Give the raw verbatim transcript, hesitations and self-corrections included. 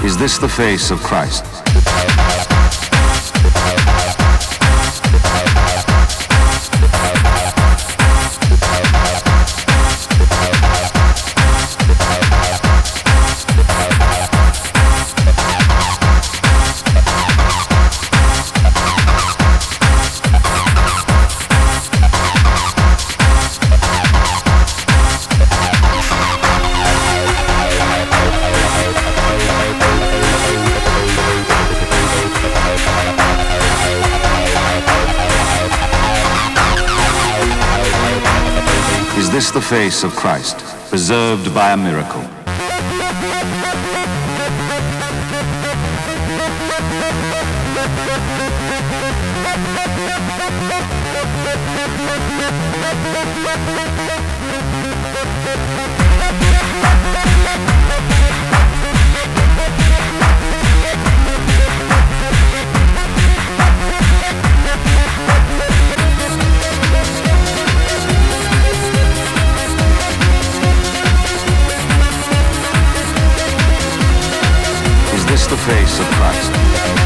Is this the face of Christ? Is this the face of Christ, preserved by a miracle? Is this the face of Christ?